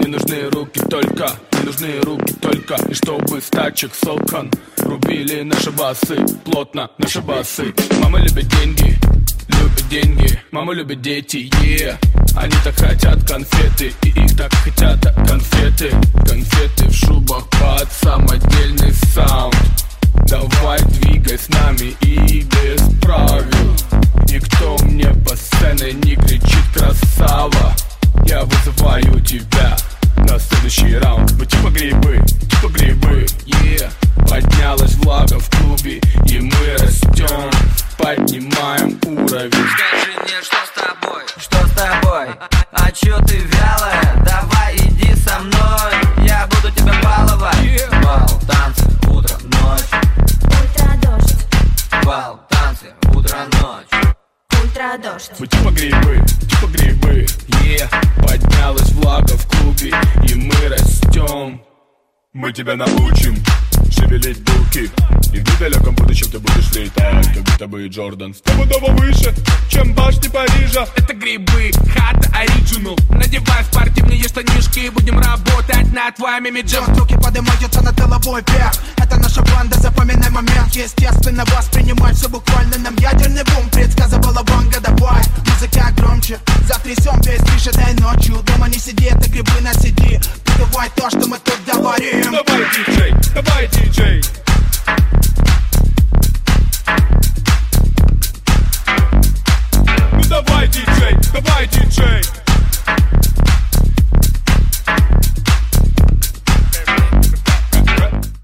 Мне нужны руки только, мне нужны руки только. И чтобы с тачек сокон рубили наши басы, плотно наши басы. Мама любит деньги, мама любит дети, Они так хотят конфеты, и их так хотят конфеты. Конфеты в шубах под самодельный саунд. Давай двигай с нами и без правил. Никто мне по сцене не кричит красава. Я вызываю тебя на следующий раунд. Мы типа грибы, Поднялась влага в клубе, и мы растем, поднимаем уровень. Скажи мне, что с тобой? Что с тобой? А чё ты вялая? Давай иди со мной, я буду тебя баловать. Бал, танцы, утро, ночь. Ультрадождь. Бал, танцы, утро, ночь. Ультрадождь. Мы типа грибы, Поднялась влага в клубе, и мы растем. Мы тебя научим шевелить булки, и в недалеком будущем ты будешь летать, как будто бы Джордан стопудово выше, чем башни Парижа. Это грибы, хата оригинал. Надевай спортивные штанишки, будем работать над твоими миджем. Руки поднимаются на головой вверх. Это наша банда, запоминай момент. Естественно, воспринимай все буквально. Нам ядерный бум предсказывала Ванга. Давай, музыка громче, затрясем весь движ этой ночью. Дома не сиди, это грибы на CD. Давай то, что мы тут говорим. Давай, диджей,